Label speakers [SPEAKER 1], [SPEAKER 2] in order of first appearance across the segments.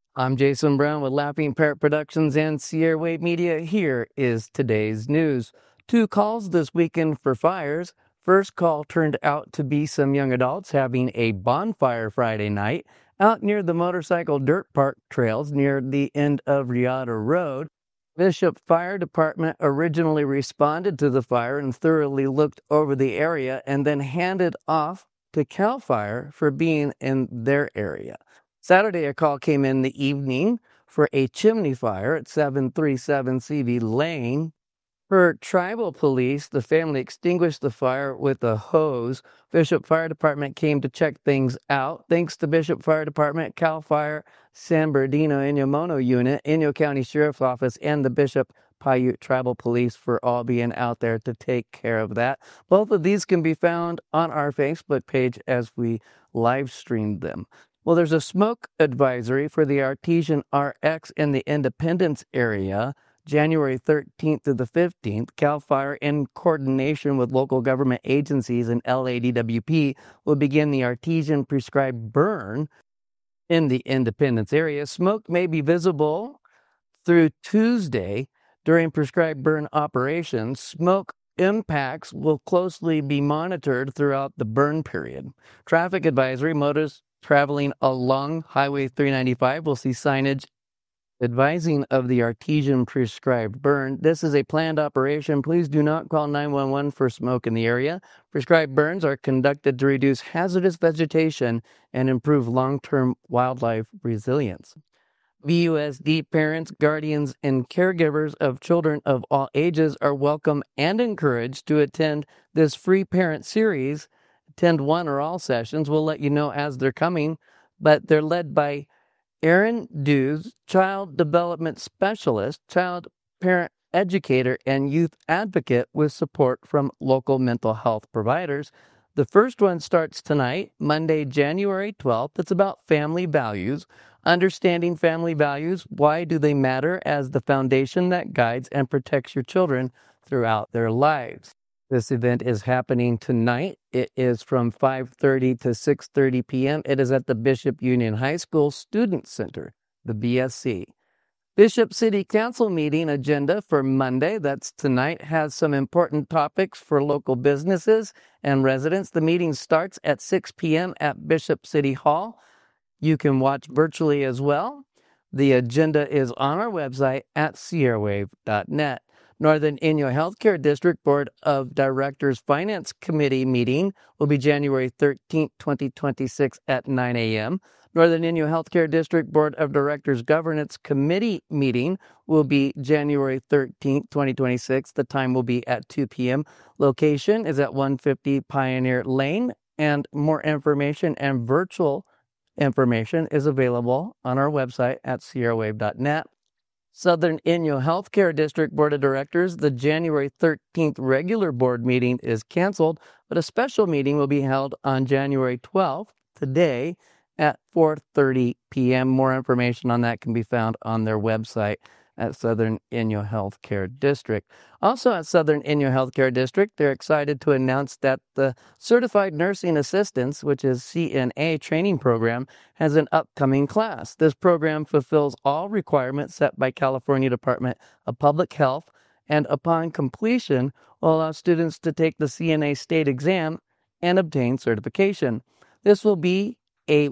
[SPEAKER 1] I'm Jason Brown with Laughing Parrot Productions and Sierra Wave Media. Here is today's news. 2 calls this weekend for fires. First call turned out to be some young adults having a bonfire Friday night out near the motorcycle dirt park trails near the end of Riata Road. Bishop Fire Department originally responded to the fire and thoroughly looked over the area and then handed off to CAL FIRE for being in their area. Saturday, a call came in the evening for a chimney fire at 737 CV Lane. Per tribal police, the family extinguished the fire with a hose. Bishop Fire Department came to check things out. Thanks to Bishop Fire Department, CAL FIRE, San Bernardino Inyo Mono Unit, Inyo County Sheriff's Office, and the Bishop Paiute Tribal Police for all being out there to take care of that. Both of these can be found on our Facebook page as we live streamed them. Well, there's a smoke advisory for the Artesian RX in the Independence area. January 13th through the 15th, CAL FIRE, in coordination with local government agencies and LADWP, will begin the Artesian prescribed burn in the Independence area. Smoke may be visible through Tuesday during prescribed burn operations. Smoke impacts will closely be monitored throughout the burn period. Traffic advisory: motorists traveling along Highway 395 will see signage advising of the Artesian prescribed burn. This is a planned operation. Please do not call 911 for smoke in the area. Prescribed burns are conducted to reduce hazardous vegetation and improve long-term wildlife resilience. VUSD parents, guardians, and caregivers of children of all ages are welcome and encouraged to attend this free parent series. Attend one or all sessions. We'll let you know as they're coming, but they're led by Aaron Dews, Child Development Specialist, Child Parent Educator, and Youth Advocate, with support from local mental health providers. The first one starts tonight, Monday, January 12th. It's about family values, understanding family values. Why do they matter as the foundation that guides and protects your children throughout their lives? This event is happening tonight. It is from 5:30 to 6:30 p.m. It is at the Bishop Union High School Student Center, the BSC. Bishop City Council meeting agenda for Monday, that's tonight, has some important topics for local businesses and residents. The meeting starts at 6 p.m. at Bishop City Hall. You can watch virtually as well. The agenda is on our website at sierrawave.net. Northern Inyo Healthcare District Board of Directors Finance Committee meeting will be January 13th, 2026 at 9 a.m. Northern Inyo Healthcare District Board of Directors Governance Committee meeting will be January 13th, 2026. The time will be at 2 p.m. Location is at 150 Pioneer Lane, and more information and virtual information is available on our website at sierrawave.net. Southern Inyo Healthcare District Board of Directors, the January 13th regular board meeting is canceled, but a special meeting will be held on January 12th, today, at 4:30 p.m. More information on that can be found on their website at Southern Inyo Healthcare District. Also at Southern Inyo Healthcare District, they're excited to announce that the Certified Nursing Assistants, which is CNA training program, has an upcoming class. This program fulfills all requirements set by California Department of Public Health, and upon completion will allow students to take the CNA state exam and obtain certification. This will be a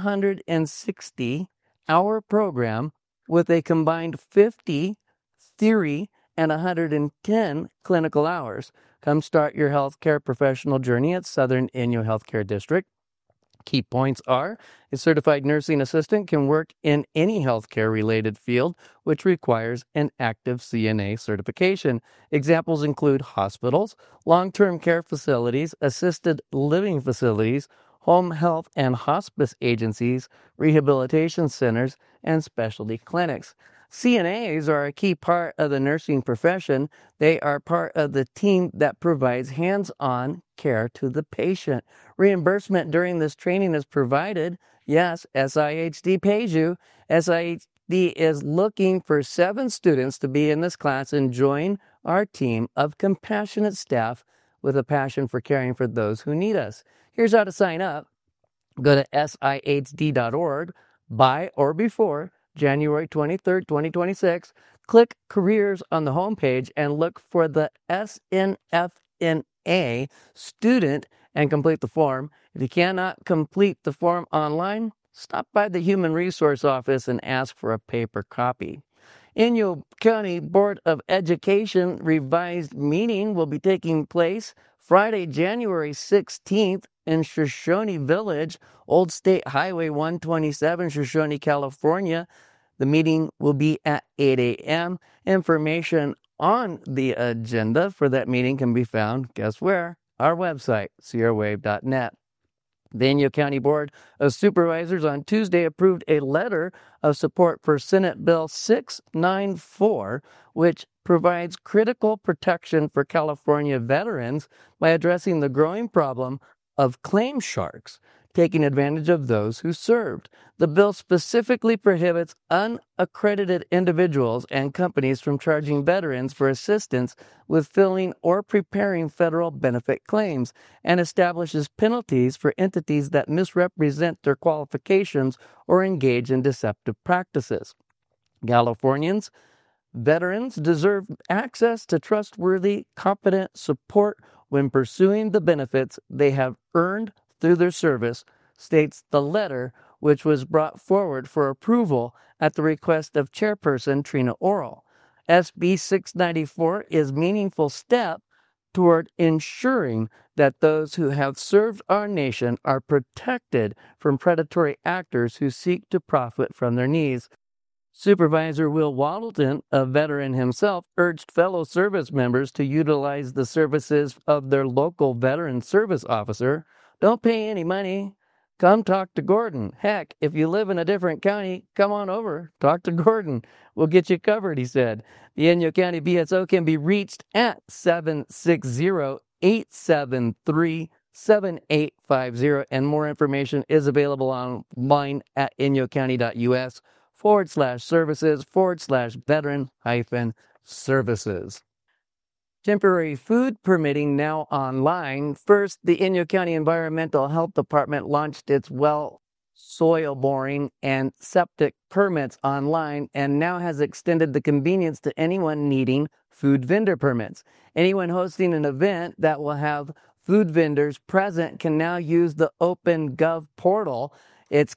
[SPEAKER 1] 160-hour program with a combined 50 theory and 110 clinical hours. Come start your healthcare professional journey at Southern Inyo Healthcare District. Key points are: a certified nursing assistant can work in any healthcare-related field which requires an active CNA certification. Examples include hospitals, long-term care facilities, assisted living facilities, home health and hospice agencies, rehabilitation centers, and specialty clinics. CNAs are a key part of the nursing profession. They are part of the team that provides hands-on care to the patient. Reimbursement during this training is provided. Yes, SIHD pays you. SIHD is looking for 7 students to be in this class and join our team of compassionate staff with a passion for caring for those who need us. Here's how to sign up. Go to SIHD.org, by or before January 23rd, 2026. Click Careers on the homepage and look for the SNFNA student and complete the form. If you cannot complete the form online, stop by the Human Resource Office and ask for a paper copy. Inyo County Board of Education revised meeting will be taking place Friday, January 16th in Shoshone Village, Old State Highway 127, Shoshone, California. The meeting will be at 8 a.m. Information on the agenda for that meeting can be found, guess where? Our website, sierrawave.net. The Inyo County Board of Supervisors on Tuesday approved a letter of support for Senate Bill 694, which provides critical protection for California veterans by addressing the growing problem of claim sharks taking advantage of those who served. The bill specifically prohibits unaccredited individuals and companies from charging veterans for assistance with filling or preparing federal benefit claims and establishes penalties for entities that misrepresent their qualifications or engage in deceptive practices. Californians, veterans deserve access to trustworthy, competent support when pursuing the benefits they have earned through their service, states the letter, which was brought forward for approval at the request of Chairperson Trina Orrell. SB 694 is a meaningful step toward ensuring that those who have served our nation are protected from predatory actors who seek to profit from their needs. Supervisor Will Waddleton, a veteran himself, urged fellow service members to utilize the services of their local veteran service officer. Don't pay any money. Come talk to Gordon. Heck, if you live in a different county, come on over. Talk to Gordon. We'll get you covered, he said. The Inyo County BSO can be reached at 760-873-7850, and more information is available online at inyocounty.us/services/veteran-services. Temporary food permitting now online. First, the Inyo County Environmental Health Department launched its well, soil boring, and septic permits online and now has extended the convenience to anyone needing food vendor permits. Anyone hosting an event that will have food vendors present can now use the OpenGov portal. It's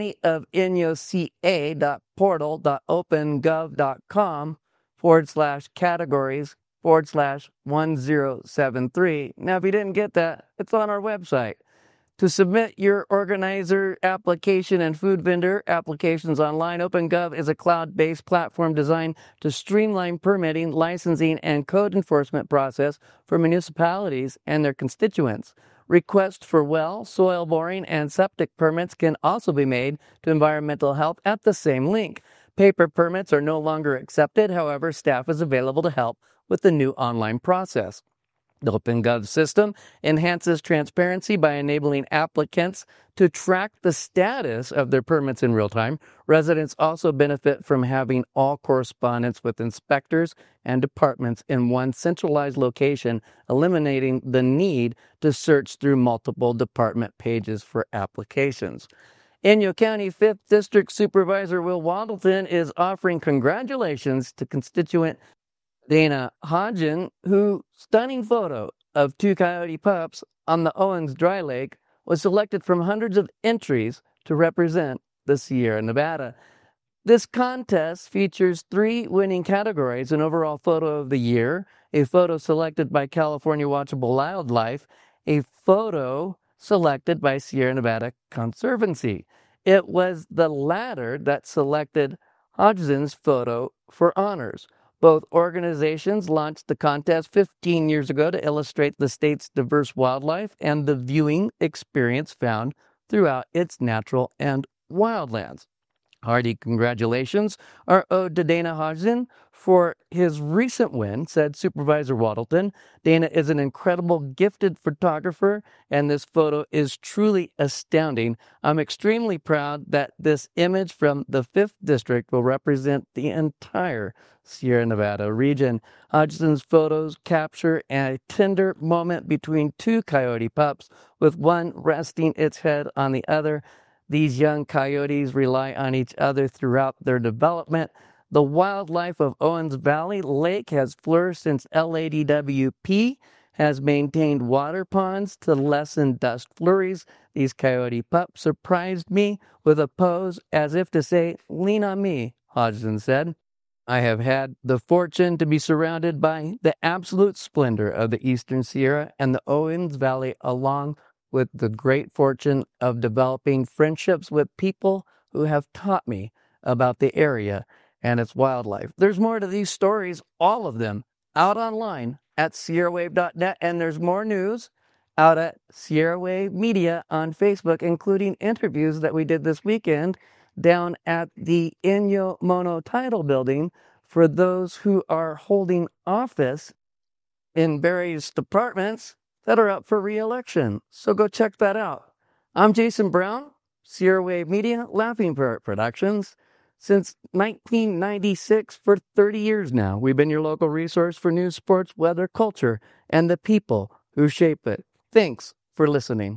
[SPEAKER 1] countyofinyoca.portal.openGov.com/categories/1073. Now, if you didn't get that, it's on our website. To submit your organizer application and food vendor applications online, OpenGov is a cloud-based platform designed to streamline permitting, licensing, and code enforcement process for municipalities and their constituents. Requests for well, soil boring, and septic permits can also be made to environmental health at the same link. Paper permits are no longer accepted. However, staff is available to help with the new online process. The OpenGov system enhances transparency by enabling applicants to track the status of their permits in real time. Residents also benefit from having all correspondence with inspectors and departments in one centralized location, eliminating the need to search through multiple department pages for applications. Inyo County 5th District Supervisor Will Waddleton is offering congratulations to constituent Dana Hodgen, whose stunning photo of two coyote pups on the Owens Dry Lake was selected from hundreds of entries to represent the Sierra Nevada. This contest features 3 winning categories: an overall photo of the year, a photo selected by California Watchable Wildlife, a photo selected by Sierra Nevada Conservancy. It was the latter that selected Hodgson's photo for honors. Both organizations launched the contest 15 years ago to illustrate the state's diverse wildlife and the viewing experience found throughout its natural and wildlands. Hearty congratulations are owed to Dana Hodgson for his recent win, said Supervisor Waddleton. Dana is an incredible, gifted photographer, and this photo is truly astounding. I'm extremely proud that this image from the 5th District will represent the entire Sierra Nevada region. Hodgson's photos capture a tender moment between 2 coyote pups, with one resting its head on the other. These young coyotes rely on each other throughout their development. The wildlife of Owens Valley Lake has flourished since LADWP has maintained water ponds to lessen dust flurries. These coyote pups surprised me with a pose as if to say, "Lean on me," Hodgson said. I have had the fortune to be surrounded by the absolute splendor of the Eastern Sierra and the Owens Valley, along with the great fortune of developing friendships with people who have taught me about the area and its wildlife. There's more to these stories, all of them, out online at sierrawave.net, and there's more news out at Sierra Wave Media on Facebook, including interviews that we did this weekend down at the Inyo Mono Title Building for those who are holding office in various departments that are up for re-election. So go check that out. I'm Jason Brown, Sierra Wave Media, Laughing Parrot Productions. Since 1996, for 30 years now, we've been your local resource for news, sports, weather, culture, and the people who shape it. Thanks for listening.